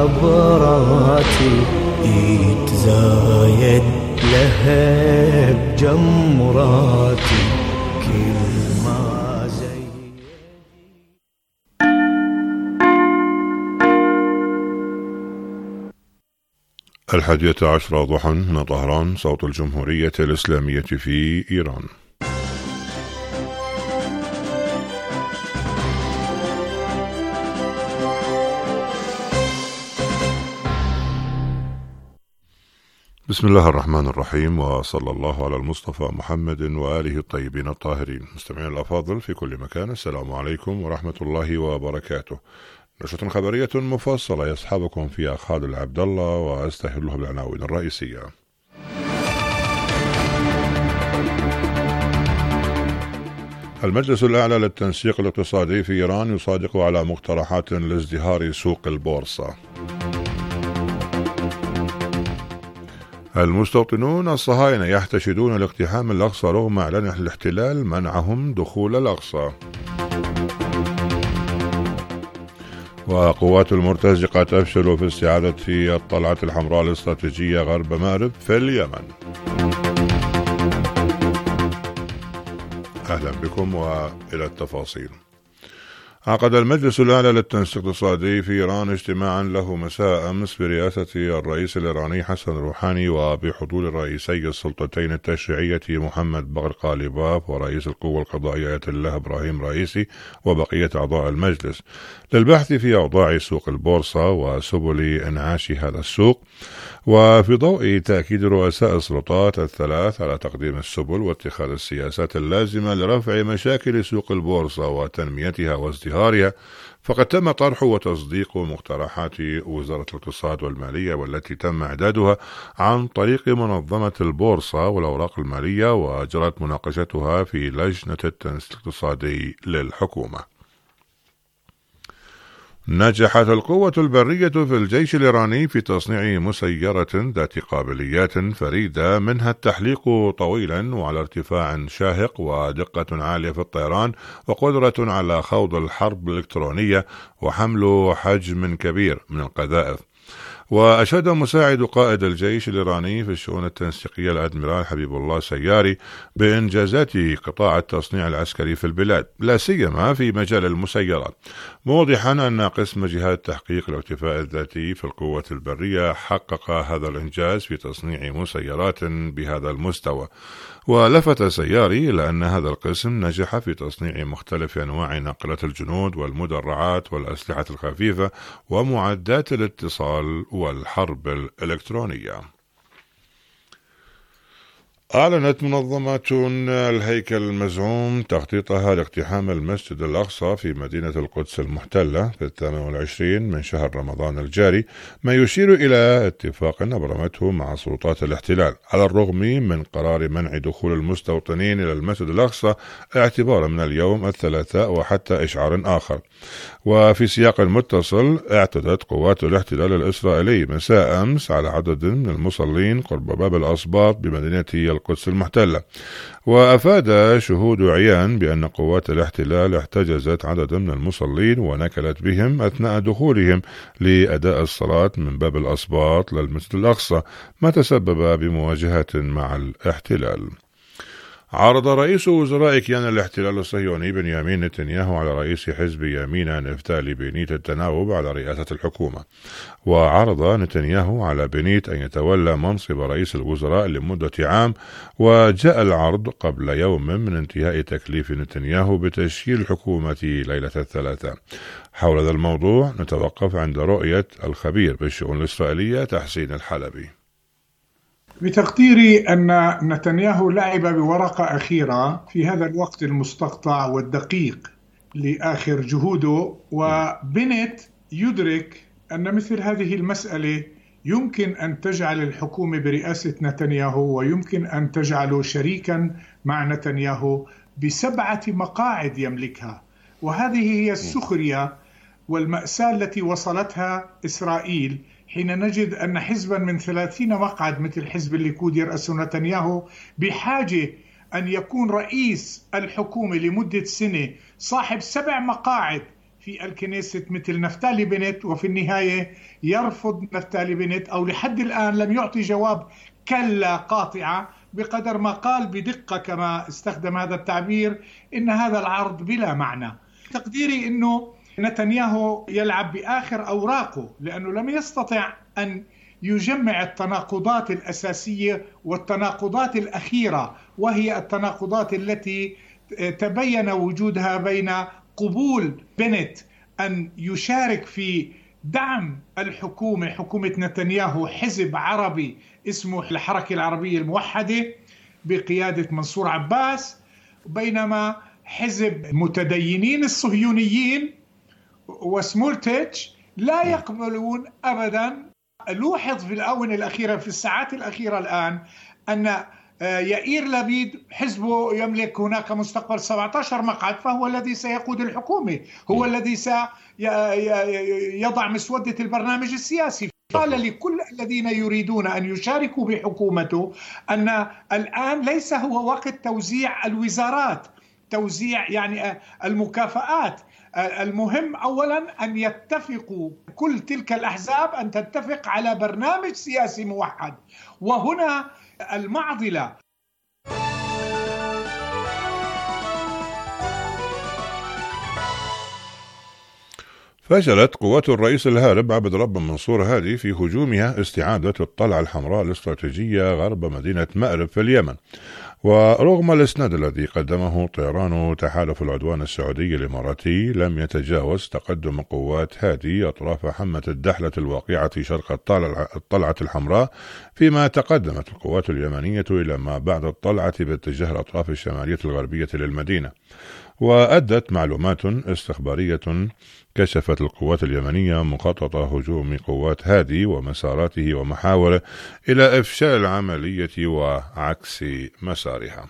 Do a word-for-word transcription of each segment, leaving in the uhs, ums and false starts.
عبراتي يتزايد لهب جمراتي كل ما زي. الحادية عشرة ضحى من طهران، صوت الجمهورية الإسلامية في إيران. بسم الله الرحمن الرحيم، وصلى الله على المصطفى محمد وآله الطيبين الطاهرين. مستمعين الأفاضل في كل مكان، السلام عليكم ورحمة الله وبركاته. نشرة خبرية مفصلة يصحبكم فيها خالد عبد الله، وأستهله بالعناوين الرئيسية. المجلس الأعلى للتنسيق الاقتصادي في إيران يصادق على مقترحات لازدهار سوق البورصة. المستوطنون الصهاينة يحتشدون لاقتحام الأقصى رغم إعلان الاحتلال منعهم دخول الأقصى. وقوات المرتزقة تفشل في استعادة الطلعة الحمراء الاستراتيجية غرب مأرب في اليمن. أهلا بكم وإلى التفاصيل. عقد المجلس الأعلى للتنسيق الاقتصادي في إيران اجتماعا له مساء أمس برئاسة الرئيس الإيراني حسن روحاني وبحضور رئيسي السلطتين التشريعية محمد بغر قالباف ورئيس القوى القضائية آية الله إبراهيم رئيسي وبقية أعضاء المجلس للبحث في أوضاع سوق البورصة وسبل إنعاش هذا السوق، وفي ضوء تأكيد رؤساء السلطات الثلاث على تقديم السبل واتخاذ السياسات اللازمة لرفع مشاكل سوق البورصة وتنميتها وازدهارها. فقد تم طرح وتصديق مقترحات وزارة الاقتصاد والمالية والتي تم إعدادها عن طريق منظمة البورصة والأوراق المالية، وجرت مناقشتها في لجنة التنسيق الاقتصادي للحكومة. نجحت القوة البرية في الجيش الإيراني في تصنيع مسيرة ذات قابليات فريدة، منها التحليق طويلا وعلى ارتفاع شاهق ودقة عالية في الطيران وقدرة على خوض الحرب الإلكترونية وحمل حجم كبير من القذائف. وأشاد مساعد قائد الجيش الإيراني في الشؤون التنسيقية الأدميرال حبيب الله سياري بإنجازات قطاع التصنيع العسكري في البلاد، لا سيما في مجال المسيرات، موضحا أن قسم جهاز تحقيق الاكتفاء الذاتي في القوة البرية حقق هذا الإنجاز في تصنيع مسيرات بهذا المستوى. ولفت سياري إلى أن هذا القسم نجح في تصنيع مختلف أنواع ناقلات الجنود والمدرعات والأسلحة الخفيفة ومعدات الاتصال والحرب الإلكترونية. أعلنت منظمة الهيكل المزعوم تخطيطها لاقتحام المسجد الأقصى في مدينة القدس المحتلة في الثامن والعشرين من شهر رمضان الجاري، ما يشير إلى اتفاق أبرمته مع سلطات الاحتلال على الرغم من قرار منع دخول المستوطنين إلى المسجد الأقصى اعتبارا من اليوم الثلاثاء وحتى إشعار آخر. وفي سياق متصل، اعتدت قوات الاحتلال الإسرائيلي مساء أمس على عدد من المصلين قرب باب الأسباط بمدينة القدس المحتلة، وأفاد شهود عيان بأن قوات الاحتلال احتجزت عدد من المصلين ونكلت بهم أثناء دخولهم لأداء الصلاة من باب الأسباط للمسجد الأقصى، ما تسبب بمواجهة مع الاحتلال. عرض رئيس وزراء كيان الاحتلال الصهيوني بنيامين نتنياهو على رئيس حزب يمينة نفتالي بنيت التناوب على رئاسة الحكومة، وعرض نتنياهو على بنيت أن يتولى منصب رئيس الوزراء لمدة عام، وجاء العرض قبل يوم من انتهاء تكليف نتنياهو بتشكيل الحكومة ليلة الثلاثاء. حول هذا الموضوع نتوقف عند رؤية الخبير بالشؤون الإسرائيلية تحسين الحلبي. بتقديري أن نتنياهو لعب بورقة أخيرة في هذا الوقت المستقطع والدقيق لآخر جهوده، وبنت يدرك أن مثل هذه المسألة يمكن أن تجعل الحكومة برئاسة نتنياهو ويمكن أن تجعله شريكا مع نتنياهو بسبعة مقاعد يملكها. وهذه هي السخرية والمأساة التي وصلتها إسرائيل حين نجد أن حزبا من ثلاثين مقعد مثل حزب الليكود يرأسه نتنياهو بحاجة أن يكون رئيس الحكومة لمدة سنة صاحب سبع مقاعد في الكنيست مثل نفتالي بنت، وفي النهاية يرفض نفتالي بنت، أو لحد الآن لم يعطي جواب كلا قاطعة، بقدر ما قال بدقة كما استخدم هذا التعبير إن هذا العرض بلا معنى. تقديري إنه نتنياهو يلعب بآخر أوراقه، لأنه لم يستطع أن يجمع التناقضات الأساسية والتناقضات الأخيرة، وهي التناقضات التي تبين وجودها بين قبول بنت أن يشارك في دعم الحكومة، حكومة نتنياهو، حزب عربي اسمه الحركة العربية الموحدة بقيادة منصور عباس، بينما حزب متدينين الصهيونيين وسمولتش لا يقبلون أبدا. لوحظ في الآونة الأخيرة، في الساعات الأخيرة الآن، أن يائير لبيد حزبه يملك هناك مستقبل سبعة عشر مقعد، فهو الذي سيقود الحكومة، هو الذي سيضع مسودة البرنامج السياسي. قال لكل الذين يريدون أن يشاركوا بحكومته أن الآن ليس هو وقت توزيع الوزارات، توزيع يعني المكافآت. المهم أولا أن يتفقوا كل تلك الأحزاب أن تتفق على برنامج سياسي موحد، وهنا المعضلة. فشلت قوات الرئيس الهارب عبد رب منصور هادي في هجومها استعادة الطلعة الحمراء الاستراتيجية غرب مدينة مأرب في اليمن، ورغم الإسناد الذي قدمه طيران تحالف العدوان السعودي الإماراتي لم يتجاوز تقدم قوات هادي أطراف حمة الدحلة الواقعة شرق الطلعة الحمراء، فيما تقدمت القوات اليمنية إلى ما بعد الطلعة باتجاه الأطراف الشمالية الغربية للمدينة. وأدت معلومات استخبارية كشفت القوات اليمنية مخطط هجوم قوات هادي ومساراته ومحاوله إلى إفشال العملية وعكس مسارها.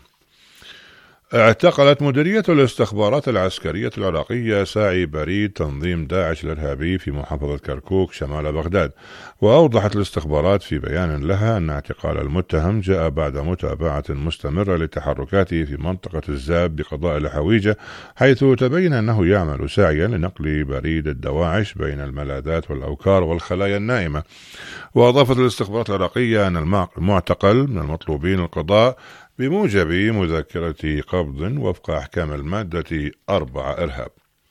اعتقلت مديرية الاستخبارات العسكرية العراقية ساعي بريد تنظيم داعش الإرهابي في محافظة كركوك شمال بغداد، وأوضحت الاستخبارات في بيان لها أن اعتقال المتهم جاء بعد متابعة مستمرة لتحركاته في منطقة الزاب بقضاء الحويجة، حيث تبين أنه يعمل سعيا لنقل بريد الدواعش بين الملاذات والأوكار والخلايا النائمة. وأضافت الاستخبارات العراقية أن المعتقل من المطلوبين القضاء بموجب مذكرة قبض وفق أحكام المادة أربعة إرهاب.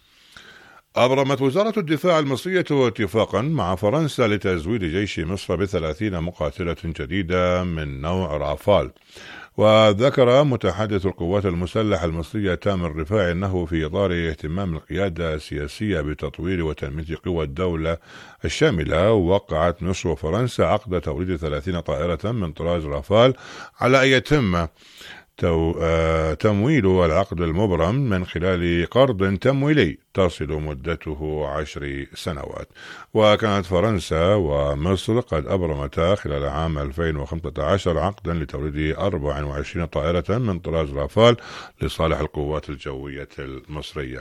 أبرمت وزارة الدفاع المصرية اتفاقا مع فرنسا لتزويد جيش مصر بثلاثين مقاتلة جديدة من نوع رافال. وذكر متحدث القوات المسلحة المصرية تامر رفاعي أنه في إطار اهتمام القيادة السياسية بتطوير وتنمية قوى الدولة الشاملة، وقعت مصر وفرنسا عقد توريد ثلاثين طائرة من طراز رافال على أن يتم تمويل العقد المبرم من خلال قرض تمويلي تصل مدته عشر سنوات. وكانت فرنسا ومصر قد أبرمتا خلال عام ألفين وخمسة عشر عقدا لتوريد أربع وعشرين طائرة من طراز رافال لصالح القوات الجوية المصرية.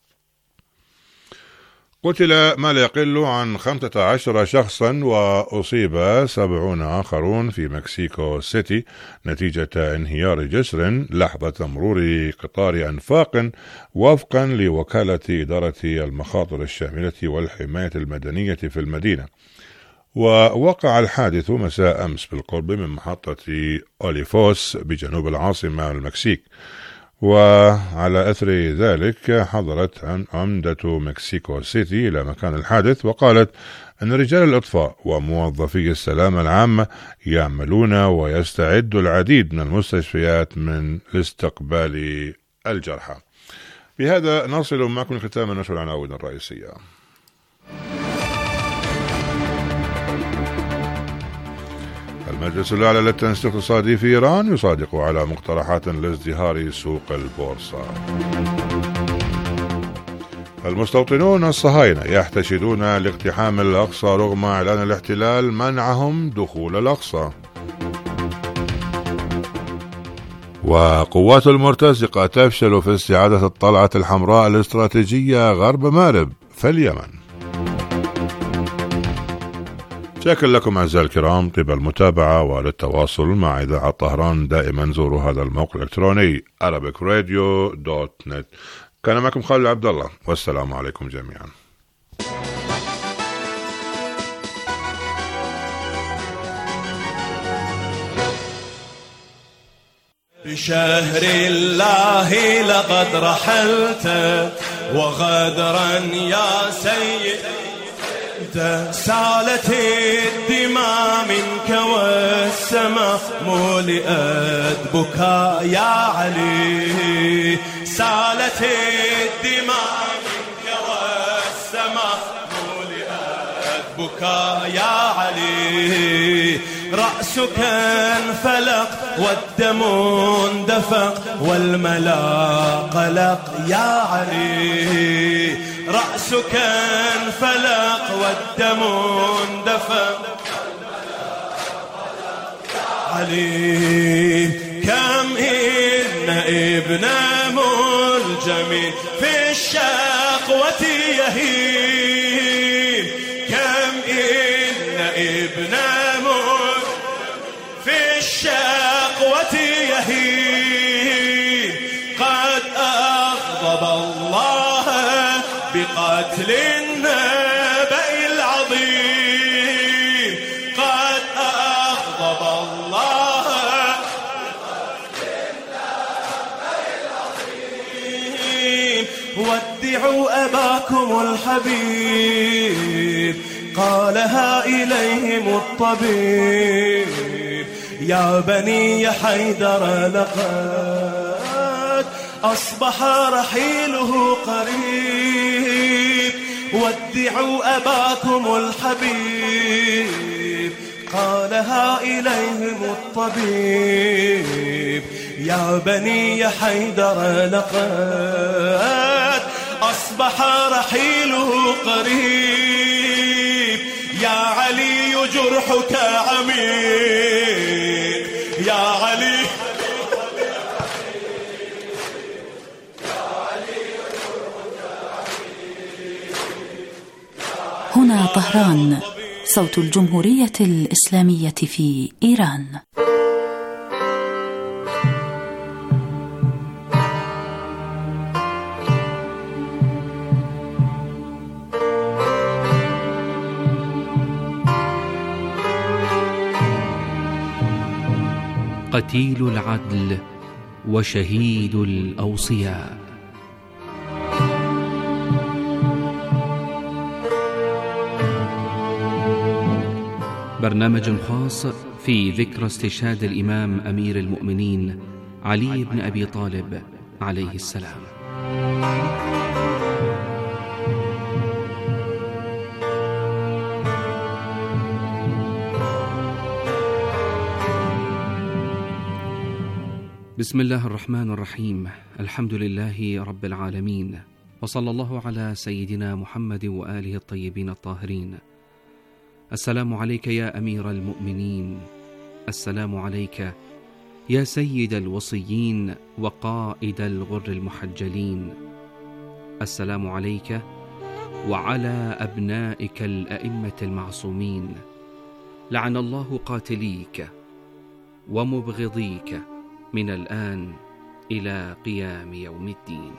قتل ما لا يقل عن خمسة عشر شخصا وأصيب سبعون آخرون في مكسيكو سيتي نتيجة انهيار جسر لحظة مرور قطار أنفاق، وفقا لوكالة إدارة المخاطر الشاملة والحماية المدنية في المدينة. ووقع الحادث مساء أمس بالقرب من محطة أوليفوس بجنوب العاصمة المكسيك. وعلى أثر ذلك حضرت عن عمدة مكسيكو سيتي إلى مكان الحادث، وقالت أن رجال الإطفاء وموظفي السلامة العامة يعملون ويستعد العديد من المستشفيات من استقبال الجرحى. بهذا نصل معكم لختام نشر العناوين الرئيسية. المجلس الأعلى للتنسيق الاقتصادي في إيران يصادق على مقترحات لازدهار سوق البورصة. المستوطنون الصهاينة يحتشدون لاقتحام الأقصى رغم إعلان الاحتلال منعهم دخول الأقصى. وقوات المرتزقة تفشل في استعادة الطلعة الحمراء الاستراتيجية غرب مأرب في اليمن. شكرا لكم أعزائي الكرام طيب المتابعة، وللتواصل مع إذاعة طهران دائما زوروا هذا الموقع الإلكتروني arabicradio دوت نت. كان معكم خالد عبد الله، والسلام عليكم جميعا. بشهر الله لقد رحلت وغدرا يا سيد سالت الدماء منك والسماء ملئت بكاء يا علي، سالت الدماء منك والسماء ملئت بكاء يا علي، رأسك انفلق والدم اندفق والملا قلق يا علي، رأسك انفلق والدم اندفق علي، كم إن ابن ملجم في الشقوة يهين، كم إن ابن الشقوة يهين، قد أغضب الله بقتل النبأ العظيم، قد أغضب الله بقتل النبأ العظيم، ودعوا أباكم الحبيب قالها إليهم الطبيب، يا بني حيدر لقد أصبح رحيله قريب، ودعوا أباكم الحبيب قالها إليهم الطبيب، يا بني حيدر لقد أصبح رحيله قريب، يا علي جرحك عميق، يا علي هنا طهران، صوت الجمهورية الإسلامية في إيران. قتيل العدل وشهيد الأوصياء. برنامج خاص في ذكرى استشهاد الإمام أمير المؤمنين علي بن أبي طالب عليه السلام. بسم الله الرحمن الرحيم، الحمد لله رب العالمين، وصلى الله على سيدنا محمد وآله الطيبين الطاهرين. السلام عليك يا أمير المؤمنين، السلام عليك يا سيد الوصيين وقائد الغر المحجلين، السلام عليك وعلى أبنائك الأئمة المعصومين، لعن الله قاتليك ومبغضيك من الآن إلى قيام يوم الدين.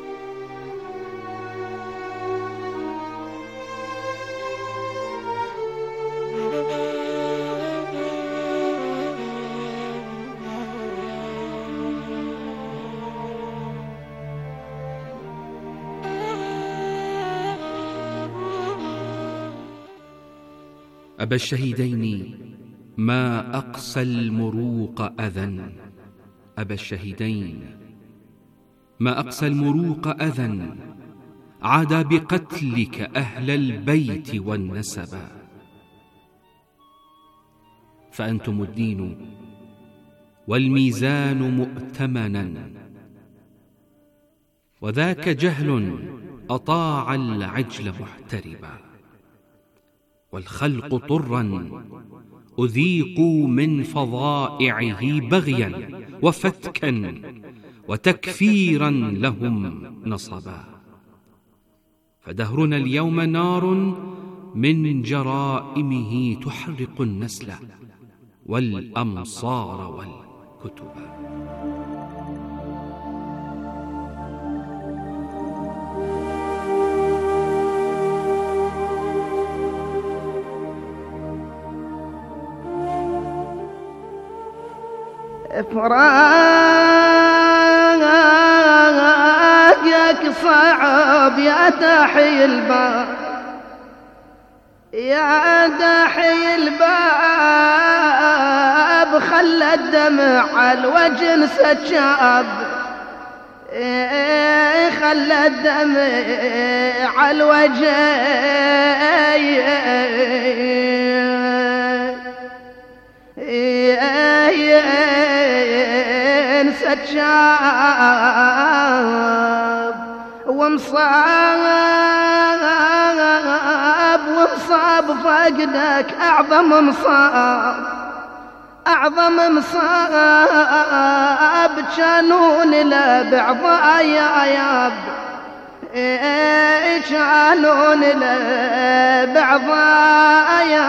أبا الشهيدين ما أقسى المروق أذى، أبا الشهيدين ما أقسى المروق أذى، عدا بقتلك أهل البيت والنسب، فأنتم الدين والميزان مؤتمنا، وذاك جهل أطاع العجل محتربا، والخلق طرا أذيقوا من فظائعه بغيا وفتكا وتكفيرا لهم نصبا، فدهرنا اليوم نار من جرائمه تحرق النسل والأمصار والكتب. فراقك صعب يا داحي الباب، يا داحي الباب، خلى الدمع على الوجه سجاب، خلى الدمع على الوجه سجاب، ومصاب ومصاب فقدك أعظم مصاب، أعظم مصاب، كانون له بعضايا ياب، كانون له بعضايا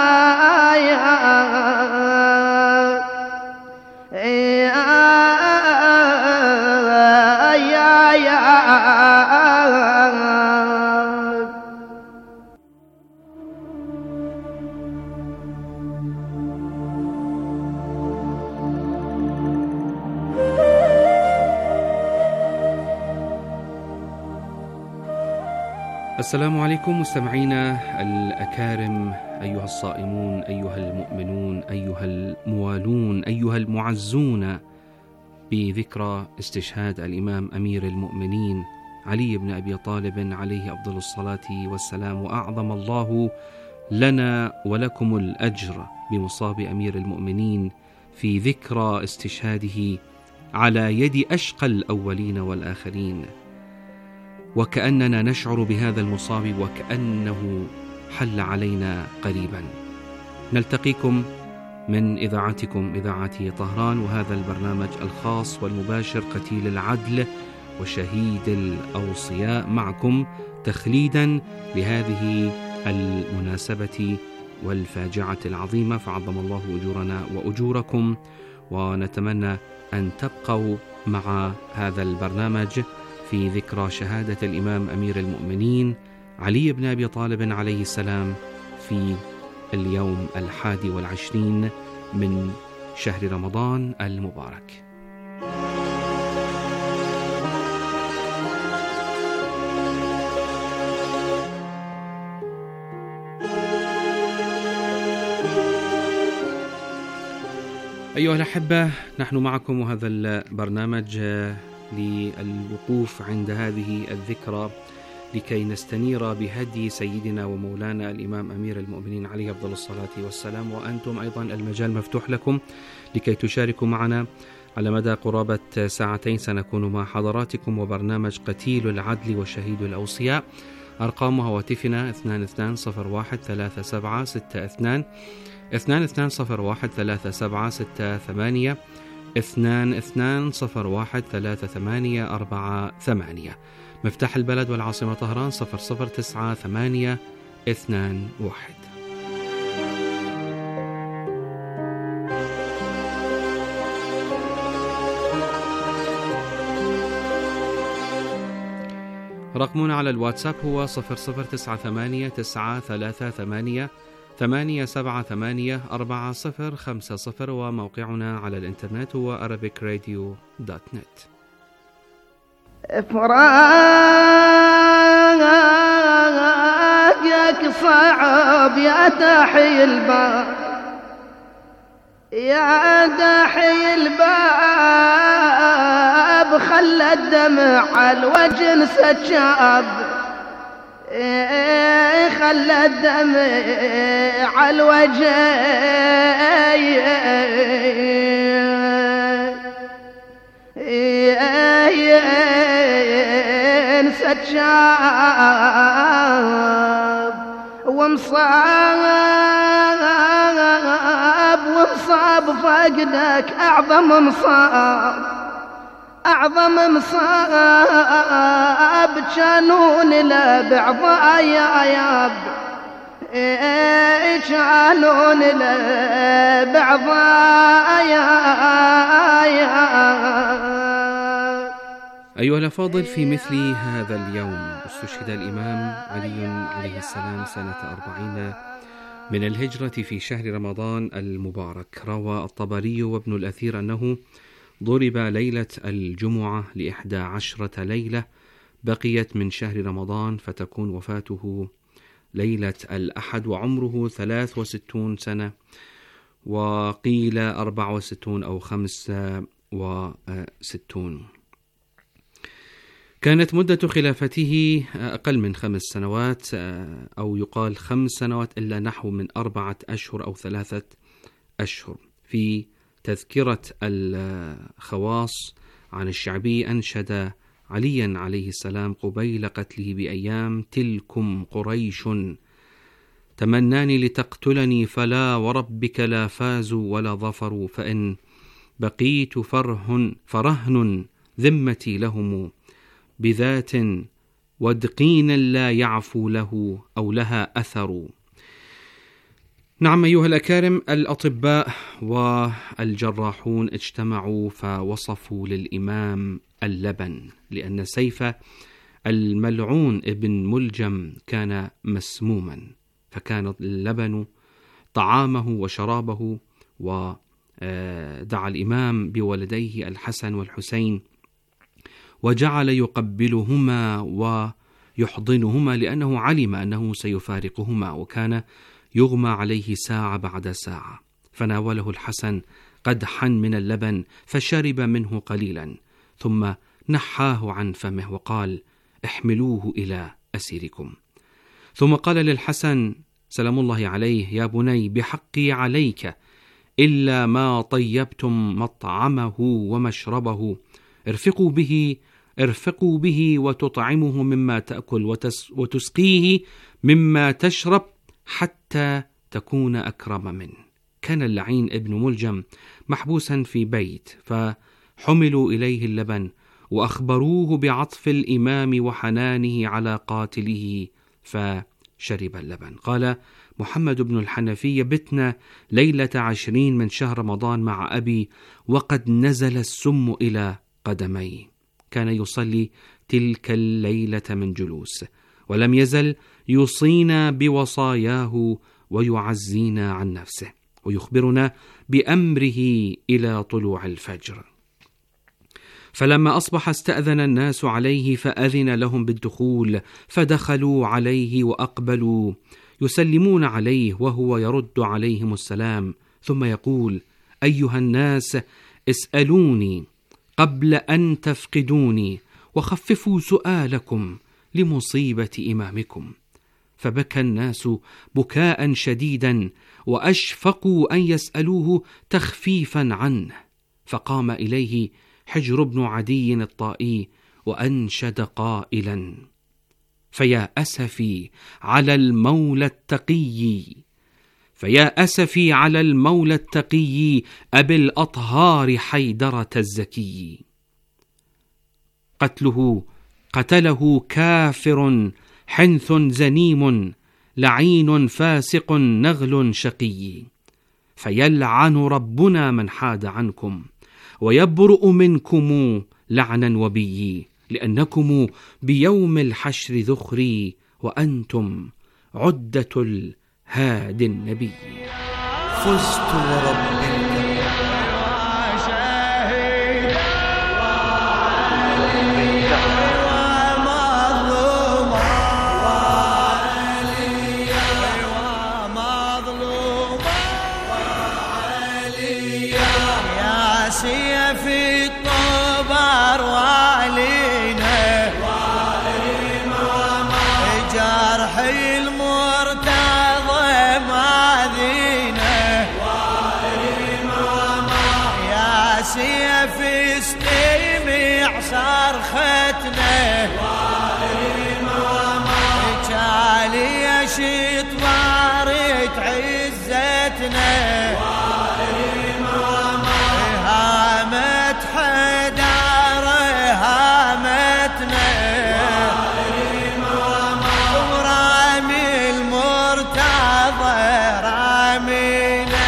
السلام عليكم مستمعينا الأكارم، أيها الصائمون، أيها المؤمنون، أيها الموالون، أيها المعزون بذكرى استشهاد الإمام أمير المؤمنين علي بن أبي طالب عليه أفضل الصلاة والسلام، وأعظم الله لنا ولكم الأجر بمصاب أمير المؤمنين في ذكرى استشهاده على يد أشقى الأولين والآخرين، وكأننا نشعر بهذا المصاب وكأنه حل علينا قريبا. نلتقيكم من إذاعتكم إذاعة طهران، وهذا البرنامج الخاص والمباشر قتيل العدل وشهيد الأوصياء، معكم تخليدا لهذه المناسبة والفاجعة العظيمة، فعظم الله أجورنا وأجوركم، ونتمنى أن تبقوا مع هذا البرنامج في ذكرى شهادة الإمام أمير المؤمنين علي بن أبي طالب عليه السلام في اليوم الحادي والعشرين من شهر رمضان المبارك. أيها الأحبة، نحن معكم، وهذا البرنامج للوقوف عند هذه الذكرى لكي نستنير بهدي سيدنا ومولانا الإمام أمير المؤمنين عليه أفضل الصلاة والسلام، وأنتم أيضا المجال مفتوح لكم لكي تشاركوا معنا على مدى قرابة ساعتين. سنكون مع حضراتكم وبرنامج قتيل العدل وشهيد الأوصياء. أرقام هواتفنا اثنان اثنان صفر واحد ثلاثة سبعة ستة اثنان، اثنان اثنان صفر واحد ثلاثة سبعة ستة ثمانية، اثنان اثنان صفر واحد ثلاثة ثمانية أربعة ثمانية. مفتاح البلد والعاصمة طهران صفر صفر تسعة ثمانية اثنان واحد. رقمنا على الواتساب هو صفر صفر تسعة ثمانية تسعة ثلاثة ثمانية ثمانية سبعة ثمانية أربعة صفر خمسة صفر، وموقعنا على الإنترنت هو arabic radio dot net. فراقك صعب يا داحي الباب، يا داحي الباب، خلى الدمع على الوجه سجاب، خلى الدمع على الوجه سجاب، ومصاب ومصاب فقدك أعظم مصاب، أعظم مصاب، كانون له بعضايا ياب، كانون له بعضايا. أيها الأفاضل، في مثل هذا اليوم استشهد الإمام علي عليه السلام سنة أربعين من الهجرة في شهر رمضان المبارك. روى الطبري وابن الأثير أنه ضرب ليلة الجمعة لإحدى عشرة ليلة بقيت من شهر رمضان، فتكون وفاته ليلة الأحد وعمره ثلاث وستون سنة، وقيل أربع وستون أو خمس وستون. كانت مدة خلافته أقل من خمس سنوات، أو يقال خمس سنوات إلا نحو من أربعة أشهر أو ثلاثة أشهر. في تذكرة الخواص عن الشعبي أنشد عليا عليه السلام قبيل قتله بأيام: تلكم قريش تمناني لتقتلني، فلا وربك لا فازوا ولا ظفروا، فإن بقيت فرهن فرهن ذمتي لهم بذات ودقين لا يعفو له أو لها أثر. نعم أيها الأكارم، الأطباء والجراحون اجتمعوا فوصفوا للإمام اللبن، لأن سيف الملعون ابن ملجم كان مسموما، فكان اللبن طعامه وشرابه. ودعا الإمام بولديه الحسن والحسين وجعل يقبلهما ويحضنهما، لأنه علم أنه سيفارقهما، وكان يغمى عليه ساعة بعد ساعة. فناوله الحسن قدحا من اللبن فشرب منه قليلا، ثم نحاه عن فمه وقال: احملوه إلى أسيركم. ثم قال للحسن سلام الله عليه: يا بني، بحقي عليك إلا ما طيبتم مطعمه ومشربه، ارفقوا به ارفقوا به وتطعمه مما تأكل وتس وتسقيه مما تشرب حتى تكون أكرم منه. كان اللعين ابن ملجم محبوسا في بيت، فحملوا إليه اللبن وأخبروه بعطف الإمام وحنانه على قاتله، فشرب اللبن. قال محمد بن الحنفية: بتنا ليلة عشرين من شهر رمضان مع أبي وقد نزل السم إلى قدمي. كان يصلي تلك الليلة من جلوس، ولم يزل يوصينا بوصاياه ويعزينا عن نفسه، ويخبرنا بأمره إلى طلوع الفجر. فلما أصبح استأذن الناس عليه فأذن لهم بالدخول، فدخلوا عليه وأقبلوا يسلمون عليه وهو يرد عليهم السلام، ثم يقول: أيها الناس، اسألوني قبل أن تفقدوني، وخففوا سؤالكم لمصيبة إمامكم. فبكى الناس بكاء شديدا، وأشفقوا أن يسألوه تخفيفا عنه، فقام إليه حجر بن عدي الطائي وأنشد قائلا: فيا أسفي على المولى التقي فيا أسفي على المولى التقي أبي الأطهار حيدرة الزكي. قتله قتله كافر حنث زنيم، لعين فاسق نغل شقي. فيلعن ربنا من حاد عنكم، ويبرؤ منكم لعنا وبي، لأنكم بيوم الحشر ذخري، وأنتم عدة الهادي النبي. فزت ورب صرختنا جالي شيط وارد عزتنا، هامت حدار هامتنا، ورامي المرتضى رامينا،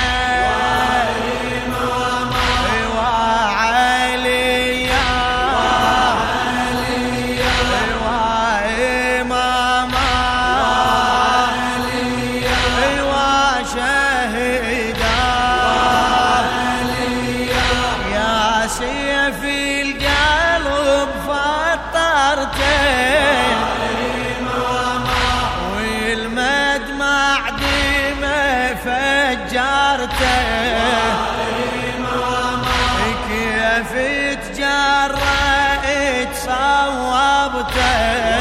جارته كيف تجرأت صوبته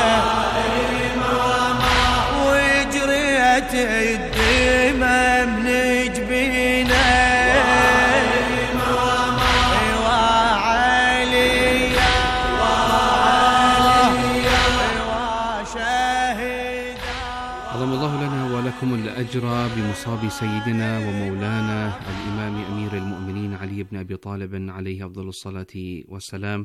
وجريت الدمى من جبينه عظم الله لنا ولكم الأجر بمصاب سيدنا ومولانا الإمام أمير المؤمنين علي بن أبي طالب عليه أفضل الصلاة والسلام.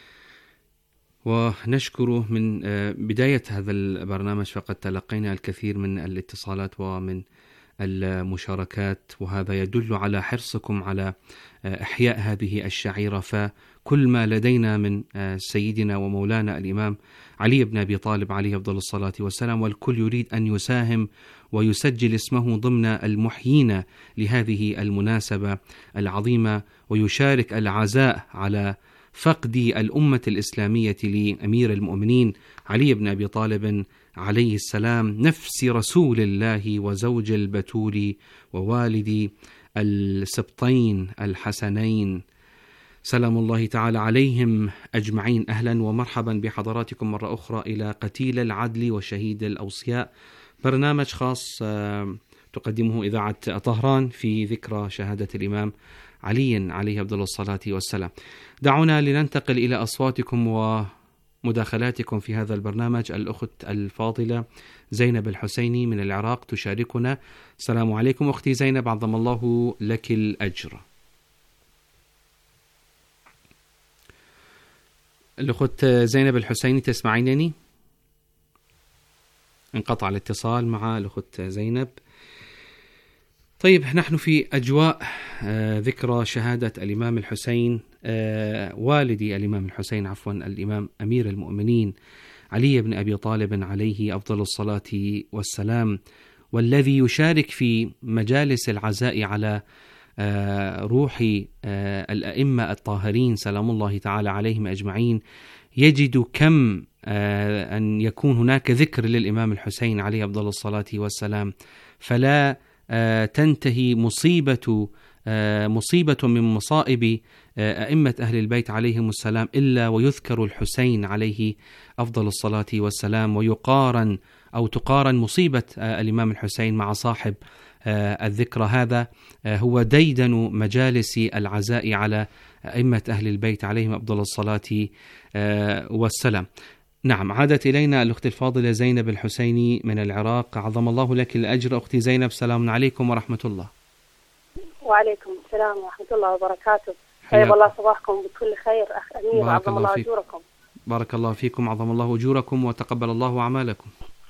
ونشكر من بداية هذا البرنامج فقد تلقينا الكثير من الاتصالات ومن المشاركات، وهذا يدل على حرصكم على إحياء هذه الشعيرة. فكل ما لدينا من سيدنا ومولانا الإمام علي بن أبي طالب عليه أفضل الصلاة والسلام، والكل يريد أن يساهم ويسجل اسمه ضمن المحيين لهذه المناسبة العظيمة، ويشارك العزاء على فقد الأمة الإسلامية لأمير المؤمنين علي بن أبي طالب عليه السلام، نفس رسول الله وزوج البتول ووالد السبطين الحسنين سلام الله تعالى عليهم أجمعين. أهلا ومرحبا بحضراتكم مرة أخرى إلى قتيل العدل وشهيد الأوصياء، برنامج خاص تقدمه إذاعة طهران في ذكرى شهادة الإمام علي عليه أفضل الصلاة والسلام. دعونا لننتقل إلى أصواتكم ومداخلاتكم في هذا البرنامج. الأخت الفاضلة زينب الحسيني من العراق تشاركنا. السلام عليكم أختي زينب، عظم الله لك الأجر. الأخت زينب الحسيني تسمعينني؟ انقطع الاتصال مع الأخت زينب. طيب، نحن في أجواء آه ذكرى شهادة الإمام الحسين آه والدي الإمام الحسين عفوا الإمام أمير المؤمنين علي بن أبي طالب عليه أفضل الصلاة والسلام، والذي يشارك في مجالس العزاء على آه روح آه الأئمة الطاهرين سلام الله تعالى عليهم أجمعين، يجد كم آه أن يكون هناك ذكر للإمام الحسين عليه أفضل الصلاة والسلام، فلا آه تنتهي مصيبة آه مصيبة من مصائب آه أئمة أهل البيت عليهم السلام إلا ويذكر الحسين عليه أفضل الصلاة والسلام، ويقارن أو تقارن مصيبة آه الإمام الحسين مع صاحب آه الذكرى. هذا آه هو ديدن مجالس العزاء على أئمة أهل البيت عليهم أفضل الصلاة آه والسلام. نعم، عادت إلينا الأخت الفاضلة زينب الحسيني من العراق، عظم الله لك الأجر. أختي زينب، سلام عليكم ورحمة الله. وعليكم السلام ورحمة الله وبركاته. طيب الله صباحكم بكل خير أخ أمير، عظم الله أجوركم. بارك الله فيكم، عظم الله أجوركم وتقبل الله أعمالكم.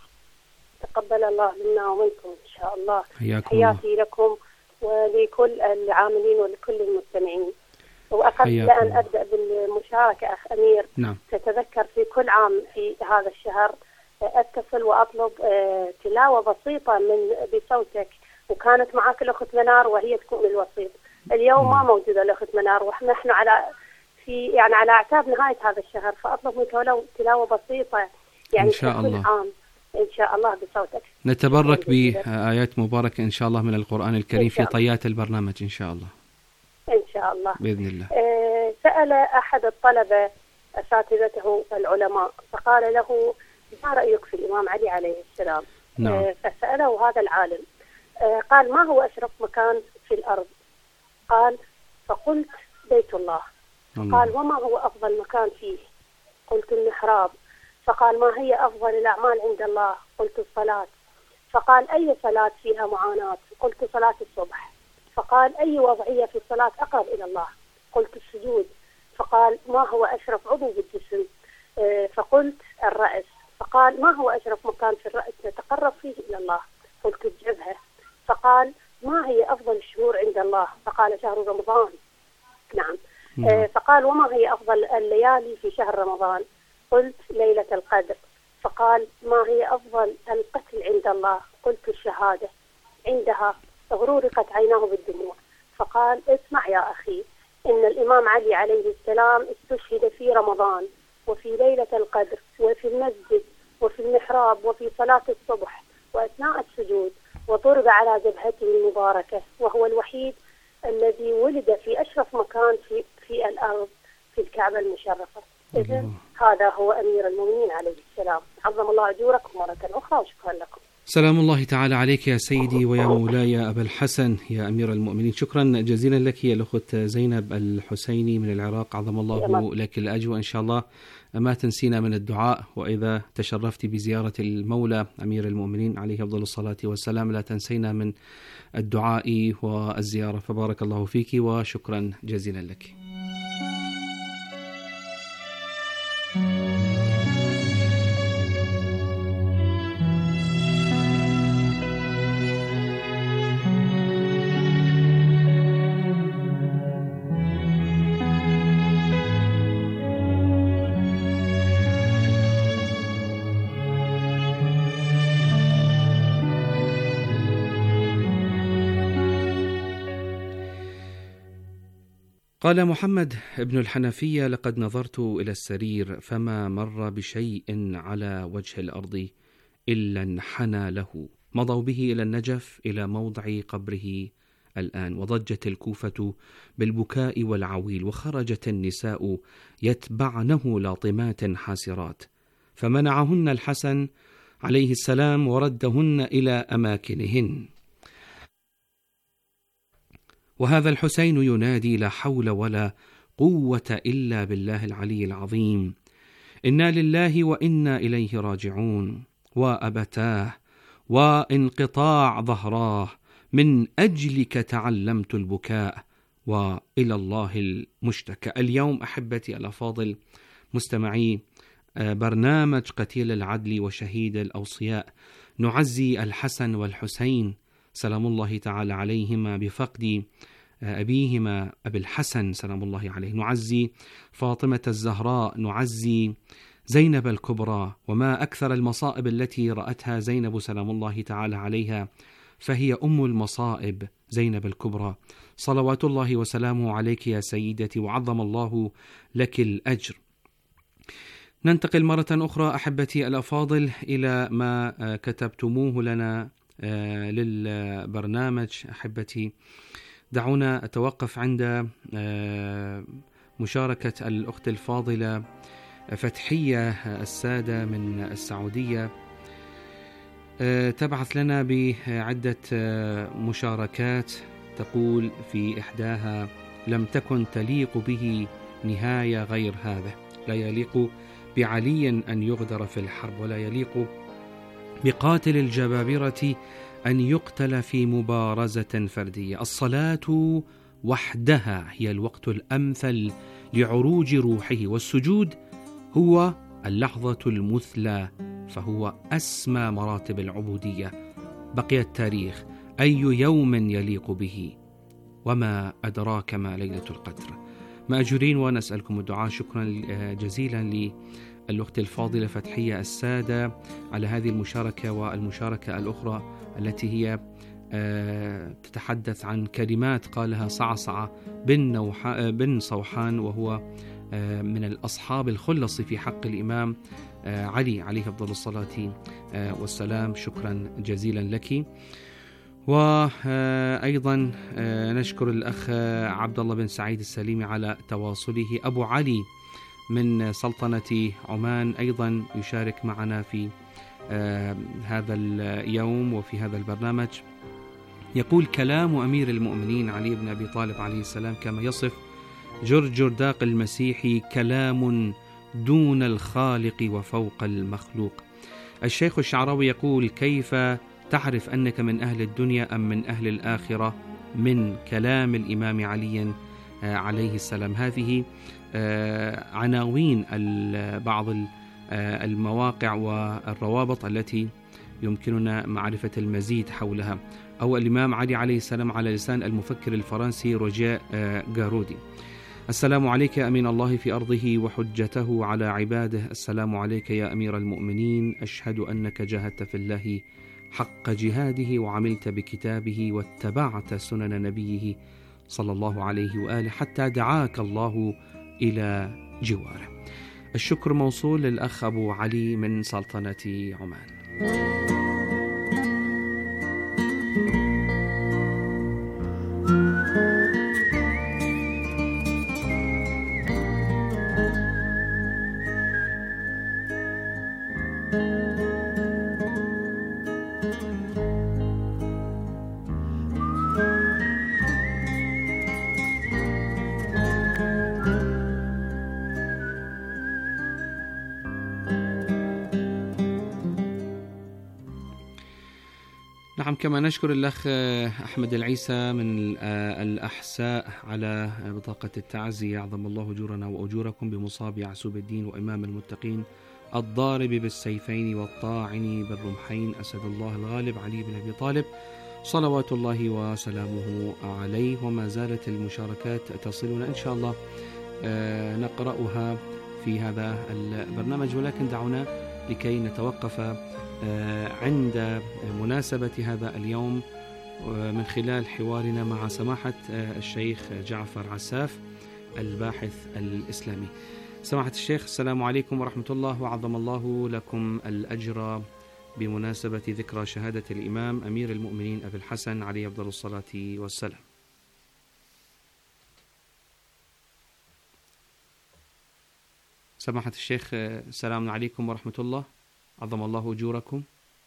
تقبل الله منا ومنكم إن شاء الله. حياتي لكم ولكل العاملين ولكل المستمعين. وقبل أن أبدأ بالمشاركة أخ أمير، نعم. تتذكر في كل عام في هذا الشهر أتصل وأطلب تلاوة بسيطة من بصوتك، وكانت معك الأخت منار وهي تكون الوسيط. اليوم ما موجودة الأخت منار، ونحن على في يعني على أعتاب نهاية هذا الشهر، فأطلب منك ولو تلاوة بسيطة يعني إن شاء الله. عام إن شاء الله بصوتك. نتبرك بآيات مباركة إن شاء الله من القرآن الكريم في طيات البرنامج إن شاء الله. إن شاء الله بإذن الله. أه سأل أحد الطلبة أساتذته العلماء فقال له: ما رأيك في الإمام علي عليه السلام؟ نعم. أه فسأله هذا العالم أه قال: ما هو أشرف مكان في الأرض؟ قال: فقلت: بيت الله. الله. قال: وما هو أفضل مكان فيه؟ قلت: المحراب. فقال: ما هي أفضل الأعمال عند الله؟ قلت: الصلاة. فقال: أي صلاة فيها معاناة؟ قلت: صلاة الصبح. فقال: أي وضعية في الصلاة أقرب إلى الله؟ قلت: السجود. فقال: ما هو أشرف عضو بالجسم؟ أه فقلت: الرأس. فقال: ما هو أشرف مكان في الرأس نتقرب فيه إلى الله؟ قلت: الجبهة. فقال: ما هي أفضل الشهور عند الله؟ فقال: شهر رمضان. نعم. أه فقال: وما هي أفضل الليالي في شهر رمضان؟ قلت: ليلة القدر. فقال: ما هي أفضل القتل عند الله؟ قلت: الشهادة. عندها غرورقت عيناه بالدموع. فقال: اسمع يا أخي، إن الإمام علي عليه السلام استشهد في رمضان وفي ليلة القدر وفي المسجد وفي المحراب وفي صلاة الصبح وأثناء السجود وضرب على جبهته المباركة، وهو الوحيد الذي ولد في أشرف مكان في, في الأرض في الكعبة المشرفة. إذن هذا هو أمير المؤمنين عليه السلام. عظم الله أجوركم مرة أخرى وشكرا لكم. سلام الله تعالى عليك يا سيدي ويا مولاي أبا الحسن يا أمير المؤمنين. شكرا جزيلا لك يا الأخت زينب الحسيني من العراق، عظم الله لك الأجر، وإن شاء الله ما تنسينا من الدعاء، وإذا تشرفت بزيارة المولى أمير المؤمنين عليه أفضل الصلاة والسلام لا تنسينا من الدعاء والزيارة. فبارك الله فيك وشكرا جزيلا لك. قال محمد بن الحنفية: لقد نظرت إلى السرير فما مر بشيء على وجه الأرض إلا انحنى له. مضوا به إلى النجف إلى موضع قبره الآن، وضجت الكوفة بالبكاء والعويل، وخرجت النساء يتبعنه لاطمات حاسرات، فمنعهن الحسن عليه السلام وردهن إلى أماكنهن. وهذا الحسين ينادي: لا حول ولا قوة إلا بالله العلي العظيم، إنا لله وإنا إليه راجعون، وأبتاه وانقطاع ظهراه، من أجلك تعلمت البكاء وإلى الله المشتكى. اليوم أحبتي الأفاضل مستمعي برنامج قتيل العدل وشهيد الأوصياء، نعزي الحسن والحسين سلام الله تعالى عليهما بفقد أبيهما أبي الحسن سلام الله عليه، نعزي فاطمة الزهراء، نعزي زينب الكبرى، وما أكثر المصائب التي رأتها زينب سلام الله تعالى عليها، فهي أم المصائب زينب الكبرى. صلوات الله وسلامه عليك يا سيدتي، وعظم الله لك الأجر. ننتقل مرة أخرى أحبتي الأفاضل إلى ما كتبتموه لنا للبرنامج. أحبتي دعونا أتوقف عند مشاركة الأخت الفاضلة فتحية السادة من السعودية، تبعث لنا بعدة مشاركات، تقول في إحداها: لم تكن تليق به نهاية غير هذا، لا يليق بعلي أن يغدر في الحرب، ولا يليق بقاتل الجبابرة أن يقتل في مبارزة فردية. الصلاة وحدها هي الوقت الأمثل لعروج روحه، والسجود هو اللحظة المثلى، فهو أسمى مراتب العبودية. بقي التاريخ أي يوم يليق به، وما أدراك ما ليلة القدر. مأجورين ونسألكم الدعاء. شكرا جزيلا للأخت الفاضلة فتحية السادة على هذه المشاركة، والمشاركة الأخرى التي هي تتحدث عن كلمات قالها صعصع بن, بن صوحان، وهو من الأصحاب الخلص في حق الإمام علي عليه أفضل الصلاة والسلام. شكرا جزيلا لك. وأيضا نشكر الأخ عبد الله بن سعيد السليمي على تواصله. أبو علي من سلطنة عمان أيضا يشارك معنا في هذا اليوم وفي هذا البرنامج، يقول: كلام أمير المؤمنين علي بن أبي طالب عليه السلام كما يصف جرجرداق المسيحي كلام دون الخالق وفوق المخلوق. الشيخ الشعراوي يقول: كيف تعرف أنك من أهل الدنيا أم من أهل الآخرة من كلام الإمام علي عليه السلام. هذه عناوين بعض المواقع والروابط التي يمكننا معرفة المزيد حولها. أو الإمام علي عليه السلام على لسان المفكر الفرنسي روجيه غارودي: السلام عليك يا أمين الله في أرضه وحجته على عباده، السلام عليك يا أمير المؤمنين، أشهد أنك جاهدت في الله حق جهاده وعملت بكتابه واتبعت سنن نبيه صلى الله عليه وآله حتى دعاك الله إلى جواره. الشكر موصول للأخ أبو علي من سلطنة عمان. نعم، كما نشكر الأخ أحمد العيسى من الأحساء على بطاقة التعزية. أعظم الله أجورنا وأجوركم بمصاب يعسوب الدين وإمام المتقين الضارب بالسيفين والطاعن بالرمحين أسد الله الغالب علي بن أبي طالب صلوات الله وسلامه عليه. وما زالت المشاركات تصلنا إن شاء الله نقرأها في هذا البرنامج، ولكن دعونا لكي نتوقف عند مناسبة هذا اليوم من خلال حوارنا مع سماحة الشيخ جعفر عساف الباحث الإسلامي. سماحة الشيخ، السلام عليكم ورحمة الله، وعظم الله لكم الأجر بمناسبة ذكرى شهادة الإمام أمير المؤمنين أبي الحسن عليه أفضل الصلاة والسلام. سماحة الشيخ، السلام عليكم ورحمة الله، عظم الله أجوركم.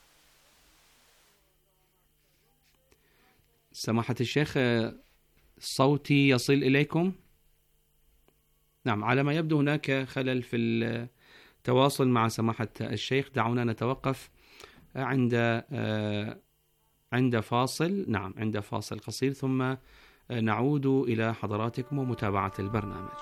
سماحة الشيخ، صوتي يصل إليكم؟ نعم، على ما يبدو هناك خلل في التواصل مع سماحة الشيخ. دعونا نتوقف عند عند فاصل، نعم عند فاصل قصير، ثم نعود إلى حضراتكم ومتابعة البرنامج.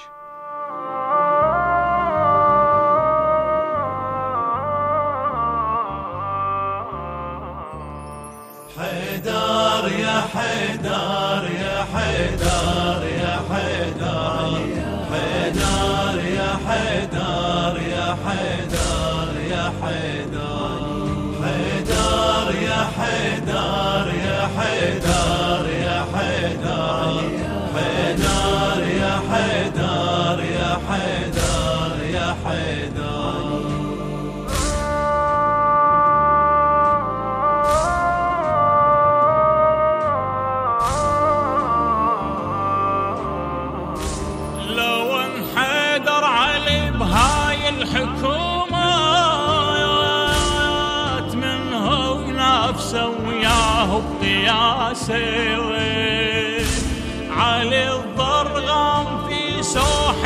حيدر يا حيدر يا حيدر يا حيدر حيدر يا حيدر يا حيدر يا حيدر حيدر يا حيدر يا حيدر يا حيدر حيدر يا حيدر يا حيدر يا حيدر. الحكومات منه ونفسه وياه بقياسه علي الضرغام في سوح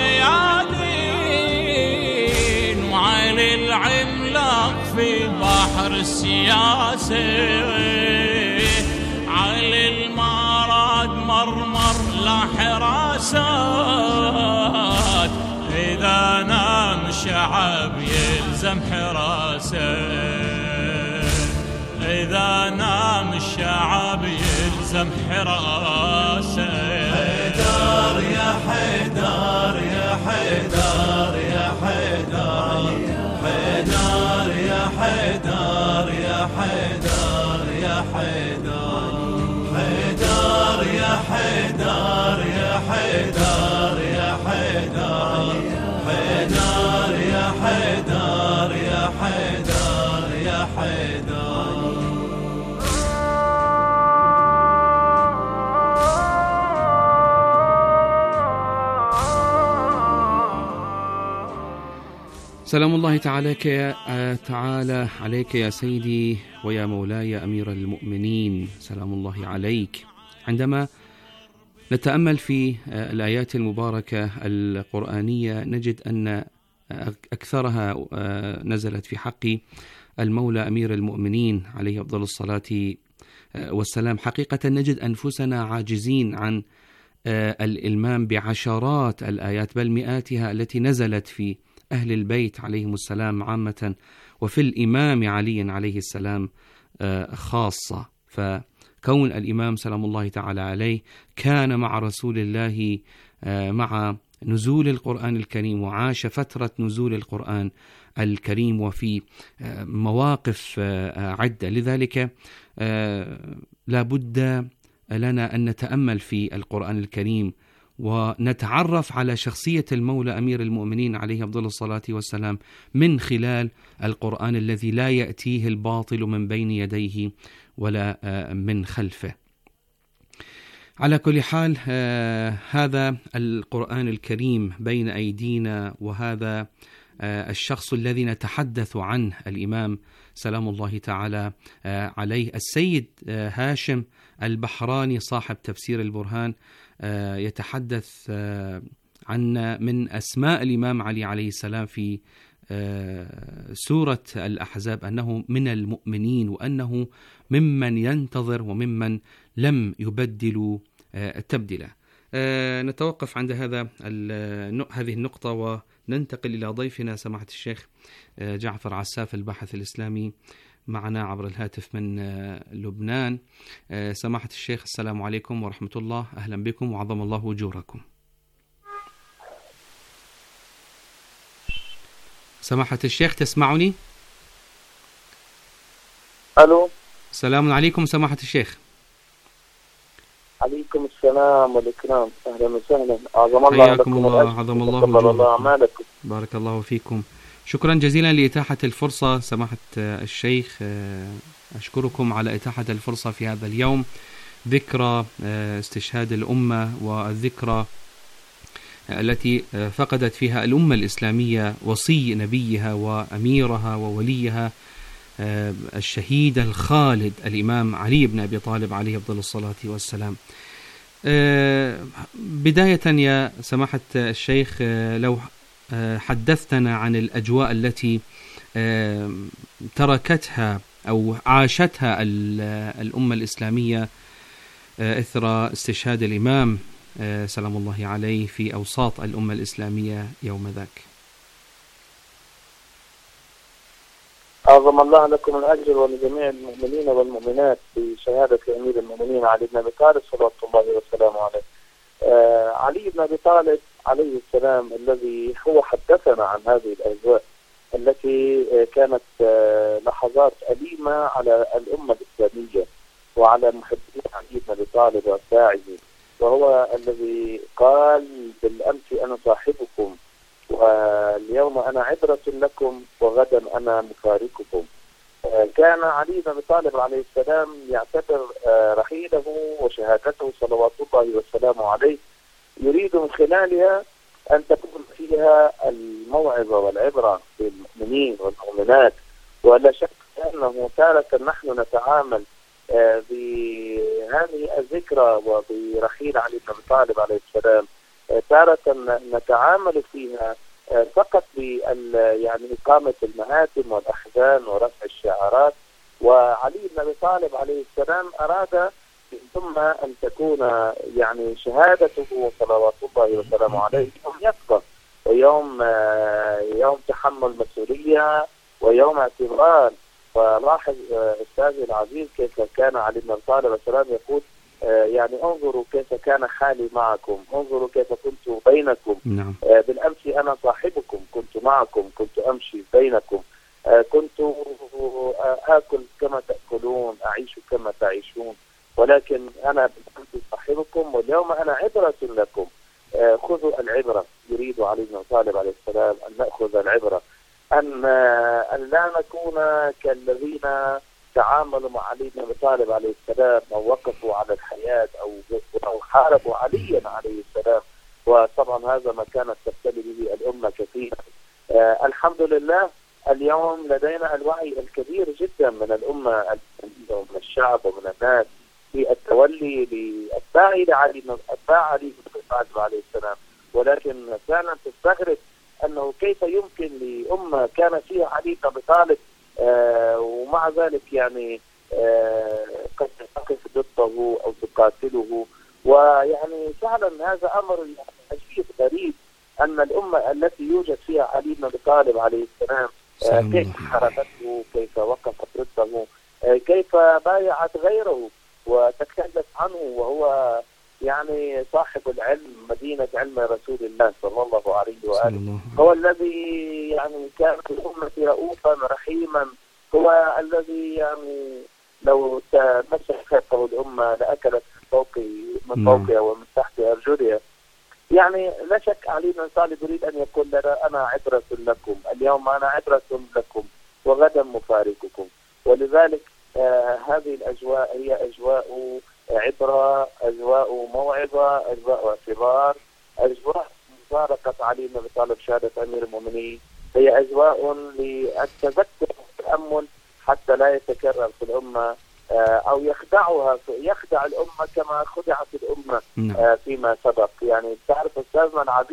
الميادين وعلي العملاق في بحر السياسة علي الماراد مرمر لا حراسات إذا نام الشعب يلزم حراسه إذا نام الشعب يلزم حراسه. حيدر يا حيدر يا حيدر يا حيدر حيدر يا حيدر يا حيدر يا حيدر حيدر يا حيدر يا حيدر يا حيدر حيدر يا حيدر يا حيدر يا حيدر. سلام الله تعالى تعالى عليك يا سيدي ويا مولاي أمير المؤمنين، سلام الله عليك. عندما نتأمل في الآيات المباركة القرآنية نجد أن أكثرها نزلت في حق المولى أمير المؤمنين عليه أفضل الصلاة والسلام. حقيقة نجد أنفسنا عاجزين عن الإلمام بعشرات الآيات بل مئاتها التي نزلت في أهل البيت عليهم السلام عامة وفي الإمام علي عليه السلام خاصة. فكون الإمام سلام الله تعالى عليه كان مع رسول الله مع نزول القرآن الكريم وعاش فترة نزول القرآن الكريم وفي مواقف عدة، لذلك لا بد لنا أن نتأمل في القرآن الكريم ونتعرف على شخصية المولى أمير المؤمنين عليه أفضل الصلاة والسلام من خلال القرآن الذي لا يأتيه الباطل من بين يديه ولا من خلفه. على كل حال هذا القرآن الكريم بين أيدينا، وهذا الشخص الذي نتحدث عنه الإمام سلام الله تعالى عليه السيد هاشم البحراني صاحب تفسير البرهان يتحدث عن من أسماء الإمام علي عليه السلام في سورة الأحزاب أنه من المؤمنين، وأنه ممن ينتظر وممن لم يبدلوا التبديل. نتوقف عند هذا هذه النقطة وننتقل إلى ضيفنا سماحة الشيخ جعفر عساف، الباحث الإسلامي، معنا عبر الهاتف من لبنان. سماحة الشيخ، السلام عليكم ورحمة الله، أهلا بكم وعظم الله أجوركم. سماحة الشيخ تسمعني؟ ألو، السلام عليكم سماحة الشيخ. عليكم السلام والإكرام، أهلا وسهلا، أعظم الله حياكم الله، عظم الله أعمالكم، بارك الله فيكم. شكرا جزيلا لإتاحة الفرصة سماحة الشيخ، أشكركم على إتاحة الفرصة في هذا اليوم، ذكرى استشهاد الأمة والذكرى التي فقدت فيها الأمة الإسلامية وصي نبيها وأميرها ووليها الشهيد الخالد الإمام علي بن أبي طالب عليه أفضل الصلاة والسلام. بداية يا سماحة الشيخ، لو حدثتنا عن الأجواء التي تركتها أو عاشتها الأمة الإسلامية إثر استشهاد الإمام سلام الله عليه في أوساط الأمة الإسلامية يوم ذاك. أعظم الله لكم الأجر ولجميع المؤمنين والمؤمنات بشهادة أمير المؤمنين علي بن أبي طالب صلوات الله وسلامه عليه. آه علي بن أبي طالب عليه السلام الذي هو حدثنا عن هذه الأجواء التي كانت آه لحظات أليمة على الأمة الإسلامية وعلى محبين علي بن أبي طالب وأتباعه، وهو الذي قال بالأمس أنا صاحبكم واليوم أنا عبرة لكم وغدا أنا مفارقكم. كان علي بن أبي طالب عليه السلام يعتبر رحيله وشهادته صلوات الله وسلامه عليه يريد من خلالها أن تكون فيها الموعظة والعبرة للمؤمنين والمؤمنات. ولا شك أنه تارة نحن نتعامل بهذه الذكرى وبرحيل علي بن أبي طالب عليه السلام تارة نتعامل فيها فقط بال يعني إقامة المآتم والأحزان ورفع الشعارات. وعلي بن أبي طالب عليه السلام أراد ثم أن تكون يعني شهادته صلوات الله وسلامه عليه يوم يبقى ويوم يوم تحمل مسؤولية ويوم اعتبار. ولاحظ أستاذي العزيز كيف كان علي بن أبي طالب السلام يقول يعني انظروا كيف كان حالي معكم، انظروا كيف كنت بينكم. نعم. بالأمس أنا صاحبكم، كنت معكم، كنت أمشي بينكم، كنت آكل كما تأكلون، أعيش كما تعيشون، ولكن أنا بالأمس صاحبكم واليوم أنا عبرة لكم. خذوا العبرة. يريد علي بن طالب عليه السلام أن نأخذ العبرة، أن أن لا نكون كالذين تعاملوا مع علي بن أبي طالب عليه السلام أو وقفوا على الحياة أو أو حاربوا عليا عليه السلام. وطبعا هذا ما كانت تبتلي به الأمة كثيرا. آه الحمد لله اليوم لدينا الوعي الكبير جدا من الأمة ومن الشعب ومن الناس في التولي لأتباع علي بن أتباع علي بن أبي طالب عليه السلام. ولكن فعلا تستغرب أنه كيف يمكن لأمة كان فيها علي بن أبي طالب آه ومع ذلك يعني آه قد تقف ضده أو تقاتله. ويعني فعلا هذا أمر عجيب غريب أن الأمة التي يوجد فيها علي بن أبي طالب عليه السلام آه كيف حاربته، كيف وقفت ضده، آه كيف بايعت غيره وتكلف عنه وهو يعني صاحب العلم، مدينة علم رسول الله صلى الله عليه وآله. هو الذي يعني كان في الأمة رؤوفا رحيما، هو الذي يعني لو تمسك خيطه الأمة لأكلت فوق من فوقها ومن تحت أرجلها. يعني لا شك علي بن طالب يريد أن يقول لنا أنا عبرة لكم، اليوم أنا عبرة لكم وغدا مفارقكم. ولذلك آه هذه الأجواء هي أجواء عبرة، أجواء موعظة، أجواء اعتبار، أجواء مفارقة علي بن أبي طالب شهادة أمير المؤمنين، هي أجواء للتذكر والتأمل حتى لا يتكرر في الأمة أو يخدعها يخدع الأمة كما خدعت الأمة فيما سبق. يعني تعرف أستاذنا العزيز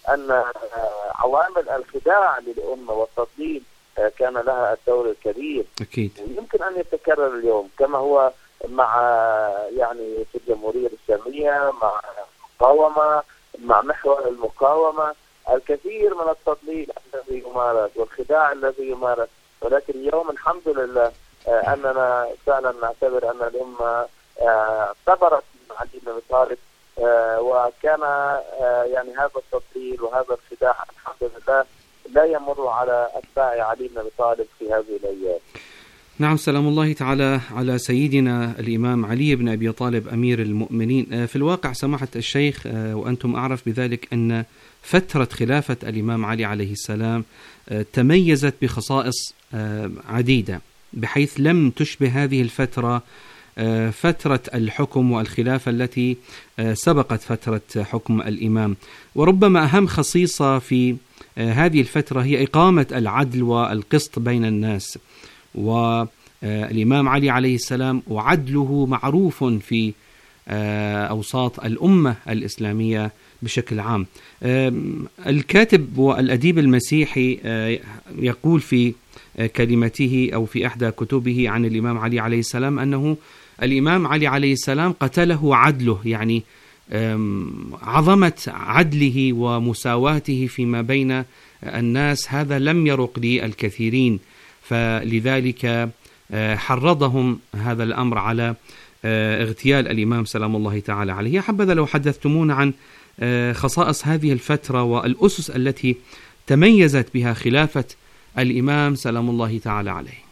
أن عوامل الخداع للأمة والتضليل كان لها الدور الكبير. أكيد. ويمكن أن يتكرر اليوم كما هو مع يعني في الجمهورية الإسلامية، مع المقاومة، مع محور المقاومة، الكثير من التضليل الذي يمارس والخداع الذي يمارس. ولكن اليوم الحمد لله أننا فعلا نعتبر أن الأمة اعتبرت علي بن أبي طالب، وكان يعني هذا التضليل وهذا الخداع الحمد لله لا يمر على أتباع علي بن أبي طالب في هذه الأيام. نعم، سلام الله تعالى على سيدنا الإمام علي بن أبي طالب أمير المؤمنين. في الواقع سماحة الشيخ وأنتم أعرف بذلك أن فترة خلافة الإمام علي عليه السلام تميزت بخصائص عديدة، بحيث لم تشبه هذه الفترة فترة الحكم والخلافة التي سبقت فترة حكم الإمام. وربما أهم خصيصة في هذه الفترة هي إقامة العدل والقسط بين الناس، والإمام علي عليه السلام وعدله معروف في أوساط الأمة الإسلامية بشكل عام. الكاتب والأديب المسيحي يقول في كلمته أو في إحدى كتبه عن الإمام علي عليه السلام أنه الإمام علي عليه السلام قتله عدله، يعني عظمة عدله ومساواته فيما بين الناس هذا لم يرق للكثيرين، فلذلك حرضهم هذا الأمر على اغتيال الإمام سلام الله تعالى عليه. يا حبذا لو حدثتمونا عن خصائص هذه الفترة والأسس التي تميزت بها خلافة الإمام سلام الله تعالى عليه.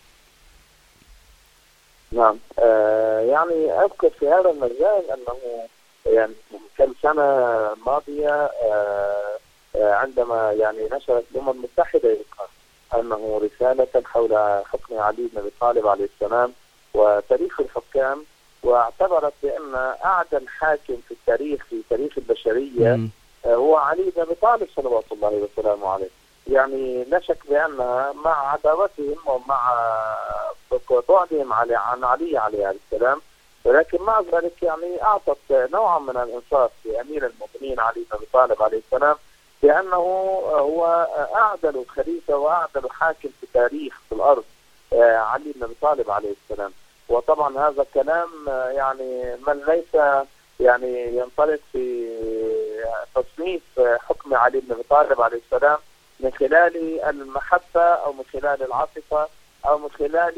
نعم، آه يعني أذكر في هذا المجال أنه يعني كم سنة ماضية آه آه عندما يعني نشرت الأمم المتحدة أنه رسالة حول حكم علي بن أبي طالب عليه السلام وتاريخ الحكام، واعتبرت بأن أعدل حاكم في التاريخ في تاريخ البشرية م. هو علي بن أبي طالب صلوات الله وسلامه عليه. يعني لا شك بأنها مع عداوتهم ومع بعدهم علي عن علي عليه السلام، ولكن مع ذلك يعني أعطت نوعا من الإنصاف لأمير المؤمنين علي بن أبي طالب عليه السلام بأنه هو أعدل خليفة وأعدل حاكم في تاريخ في الأرض علي بن أبي طالب عليه السلام. وطبعا هذا الكلام يعني من ليس يعني ينطلق في تصنيف حكم علي بن أبي طالب عليه السلام من خلال المحبة أو من خلال العاطفة أو من خلال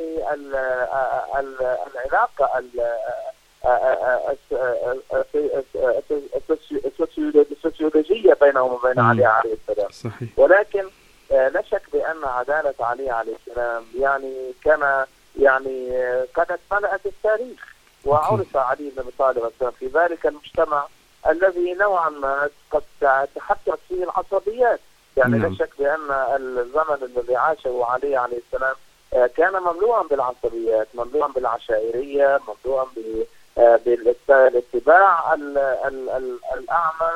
العلاقة السوسيولوجية بينهم وبين علي عليه السلام. صحيح. ولكن لا شك بأن عدالة علي عليه السلام يعني كان يعني قد ملأت التاريخ، وعرف علي بن أبي طالب في ذلك المجتمع الذي نوعا ما قد تحكمت فيه العصبيات. يعني لا شك بأن الزمن الذي عاشه علي عليه السلام كان مملوءا بالعصبيات، مملوءا بالعشائرية، مملوءا بالاتباع الأعمى،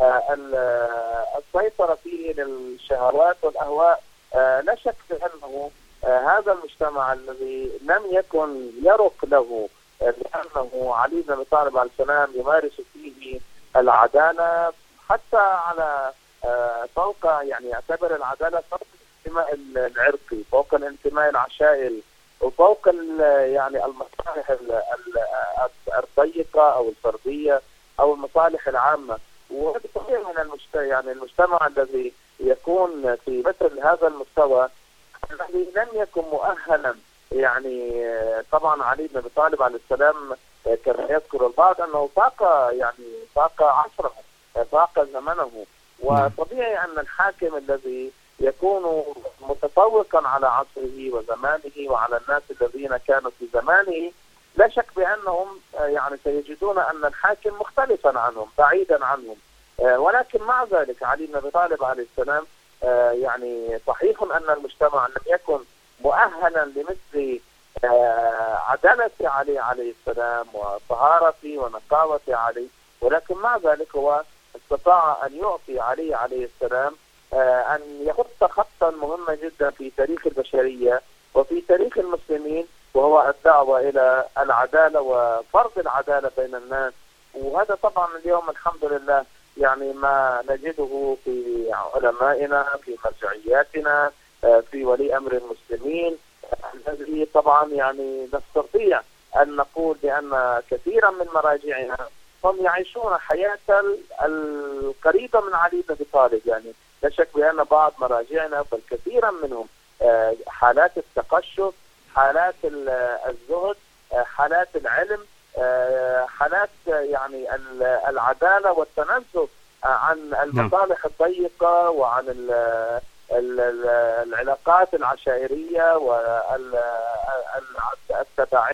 السيطرة فيه للشهوات والأهواء. لا شك بأنه هذا المجتمع الذي لم يكن يرق له لأنه علي بن أبي طالب عليه السلام يمارس فيه العدالة حتى على فوق يعني يعتبر العدالة فوق الانتماء العرقي، فوق الانتماء العشائري، وفوق يعني المصالح الضيقة أو الفردية أو المصالح العامة. وهذا طبيعي من المجتمع، يعني المجتمع الذي يكون في مثل هذا المستوى الذي لم يكن مؤهلا. يعني طبعا علي بن أبي طالب عليه السلام كما يذكر البعض أنه فاق يعني فاق عصره، فاق زمنه. وطبيعي أن الحاكم الذي يكون متفوقا على عصره وزمانه وعلى الناس الذين كانوا في زمانه لا شك بأنهم يعني سيجدون أن الحاكم مختلفا عنهم بعيدا عنهم. ولكن مع ذلك علي بن أبي طالب عليه السلام يعني صحيح أن المجتمع لم يكن مؤهلا لمثل عدالة علي عليه السلام وطهارة ونقاوة علي، ولكن مع ذلك هو استطاع أن يعطي علي عليه السلام أن يخط خطا مهما جدا في تاريخ البشرية وفي تاريخ المسلمين، وهو الدعوة إلى العدالة وفرض العدالة بين الناس. وهذا طبعا اليوم الحمد لله يعني ما نجده في علمائنا، في مرجعياتنا، في ولي أمر المسلمين، الذي طبعا يعني نستطيع أن نقول بأن كثيرا من مراجعنا هم يعيشون حياة القريبة من علي بن أبي طالب. يعني لا شك بأن بعض مراجعنا بل كثيرا منهم حالات التقشف، حالات الزهد، حالات العلم، حالات يعني العدالة والتنزه عن المصالح الضيقة وعن العلاقات العشائرية والتبعية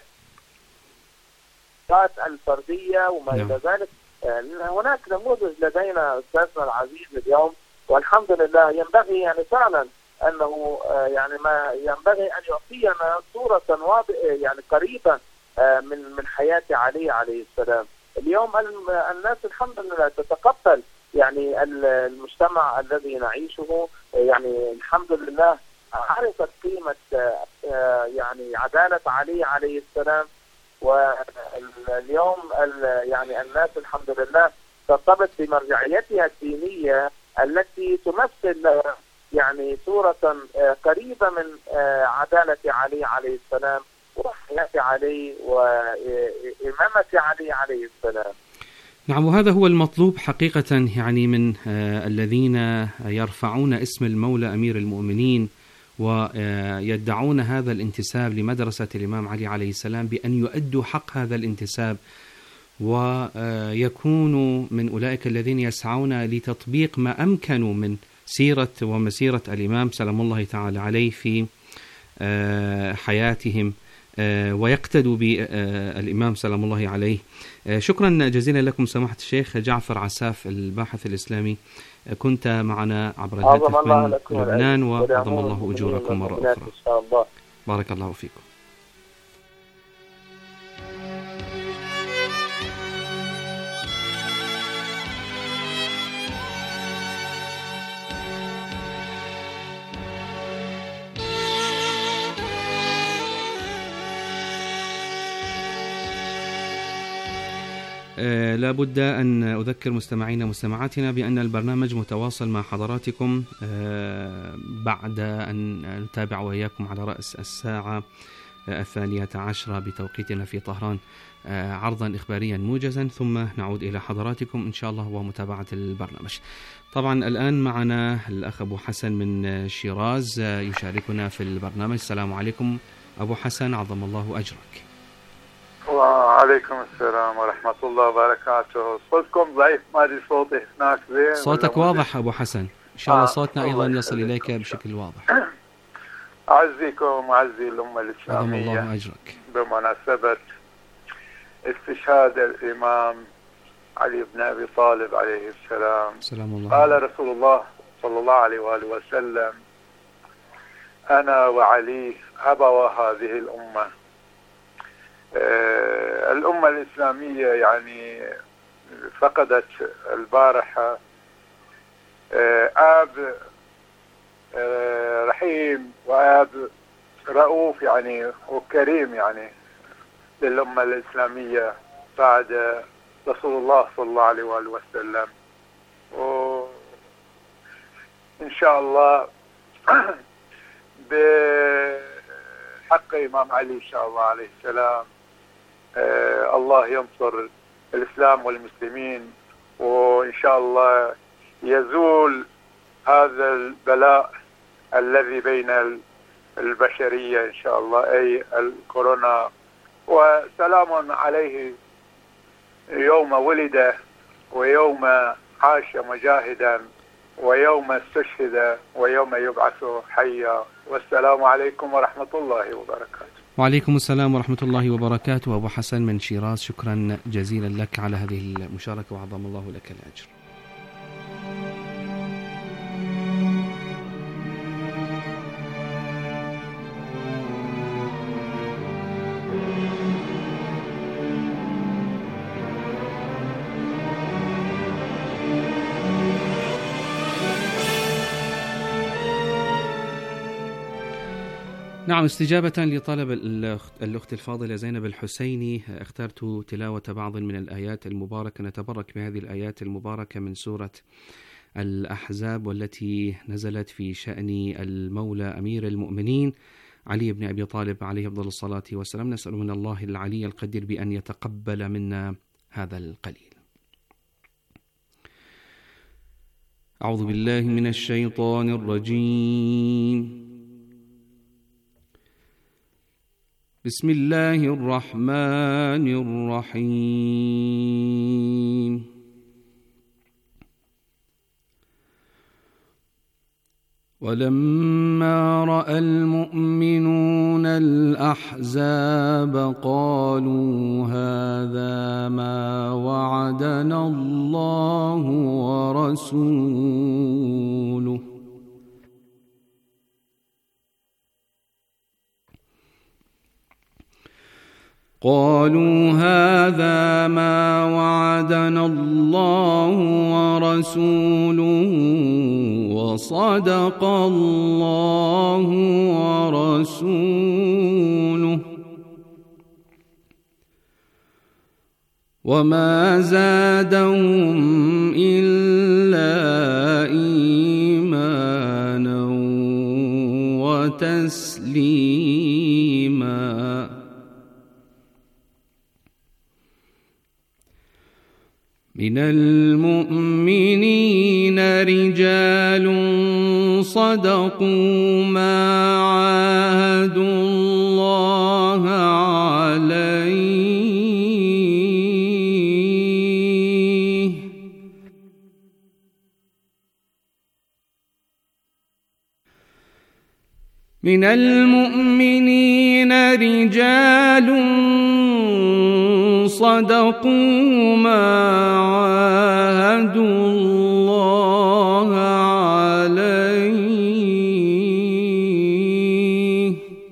الفردية وما إلى ذلك. هناك نموذج لدينا أستاذنا العزيز اليوم، والحمد لله ينبغي يعني فعلا أنه يعني ما ينبغي أن يعطينا صورة واضحة يعني قريبة من من حياة علي عليه السلام. اليوم الناس الحمد لله تتقبل يعني المجتمع الذي نعيشه، يعني الحمد لله عرفت قيمة يعني عدالة علي عليه السلام. واليوم يعني الناس الحمد لله ترتبط بمرجعيتها الدينية التي تمثل يعني صورة قريبة من عدالة علي عليه السلام وحياة علي وإمامة علي عليه السلام. نعم، وهذا هو المطلوب حقيقة يعني من الذين يرفعون اسم المولى أمير المؤمنين ويدعون هذا الانتساب لمدرسة الإمام علي عليه السلام، بأن يؤدوا حق هذا الانتساب ويكونوا من أولئك الذين يسعون لتطبيق ما أمكنوا من سيرة ومسيرة الإمام سلام الله تعالى عليه في حياتهم ويقتدوا بالإمام سلام الله عليه. شكرا جزيلا لكم سماحة الشيخ جعفر عساف الباحث الإسلامي، كنت معنا عبر الهاتف من لبنان، وعظم الله أجوركم مرة أخرى. بارك الله فيكم. آه لابد أن أذكر مستمعينا ومستمعاتنا بأن البرنامج متواصل مع حضراتكم آه بعد أن نتابع وإياكم على رأس الساعة الثانية عشرة بتوقيتنا في طهران آه عرضا إخباريا موجزا، ثم نعود إلى حضراتكم إن شاء الله ومتابعة البرنامج. طبعا الآن معنا الأخ أبو حسن من شيراز آه يشاركنا في البرنامج. السلام عليكم أبو حسن، عظم الله أجرك. وعليكم السلام ورحمة الله وبركاته. صوتكم ضعيف، ما أدري صوتي هناك زين. صوتك واضح أبو حسن، إن شاء الله آه صوتنا أيضا يصل إليك بشكل واضح. أعزيكم وأعزي الأمة الإسلامية، عظم الله أجرك، بمناسبة استشهاد الإمام علي بن أبي طالب عليه السلام. سلام الله. قال رسول الله صلى الله عليه وآله وسلم: أنا وعلي أبوا هذه الأمة. آه الأمة الإسلامية يعني فقدت البارحة آه آب آه رحيم وآب رؤوف يعني وكريم يعني للأمة الإسلامية بعد رسول الله صلى الله عليه وآله وسلم. وإن شاء الله بحق إمام علي إن شاء الله عليه السلام آه الله ينصر الإسلام والمسلمين، وإن شاء الله يزول هذا البلاء الذي بين البشرية إن شاء الله، أي الكورونا. وسلام عليه يوم ولد ويوم عاش مجاهدا ويوم استشهد ويوم يبعث حيا. والسلام عليكم ورحمة الله وبركاته. وعليكم السلام ورحمة الله وبركاته. أبو حسن من شيراز، شكرا جزيلا لك على هذه المشاركة وعظم الله لك الأجر. نعم، استجابة لطلب الأخت الفاضلة زينب الحسيني اخترت تلاوة بعض من الآيات المباركة. نتبرك بهذه الآيات المباركة من سورة الأحزاب، والتي نزلت في شأن المولى أمير المؤمنين علي بن أبي طالب عليه أفضل الصلاة والسلام. نسأل من الله العلي القدير بأن يتقبل منا هذا القليل. أعوذ بالله من الشيطان الرجيم. بسم الله الرحمن الرحيم. ولما رأى المؤمنون الأحزاب قالوا هذا ما وعدنا الله ورسوله قالوا هذا ما وعدنا الله ورسوله وصدق الله ورسوله وما زادهم إلا إيمانا وتسليما. من المؤمنين رجال صدقوا ما عاهدوا الله عليه من المؤمنين رجال صدقوا ما عاهدوا الله عليه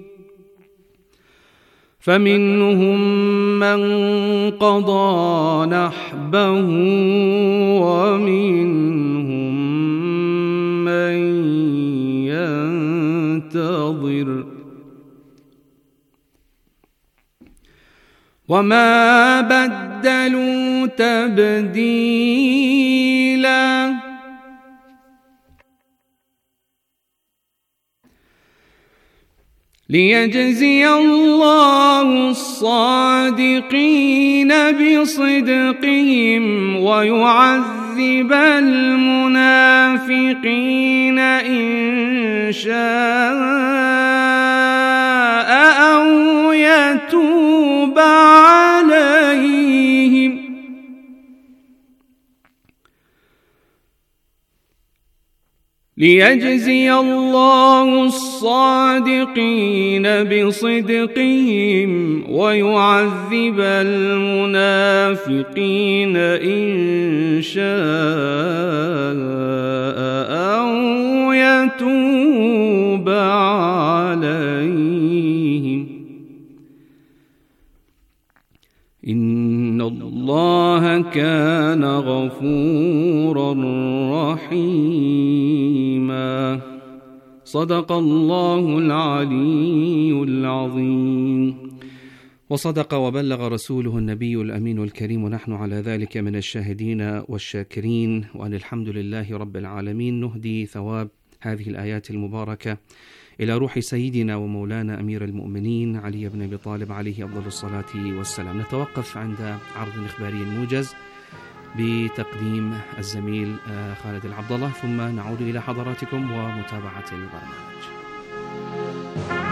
فمنهم من قضى نحبه ومنهم من ينتظر وما بدلوا تبديلا. ليجزي الله الصادقين بصدقهم ويعذب المنافقين إن شاء أو يتوب عليهم ليجزي الله الصادقين بصدقهم ويعذب المنافقين إن شاء أو يتوب عليهم إن الله كان غفورا رحيما. صدق الله العلي العظيم. وصدق وبلغ رسوله النبي الأمين الكريم، ونحن على ذلك من الشاهدين والشاكرين، وأن الحمد لله رب العالمين. نهدي ثواب هذه الآيات المباركة إلى روح سيدنا ومولانا أمير المؤمنين علي بن أبي طالب عليه أفضل الصلاة والسلام. نتوقف عند عرض إخباري موجز بتقديم الزميل خالد العبد الله، ثم نعود إلى حضراتكم ومتابعة البرنامج.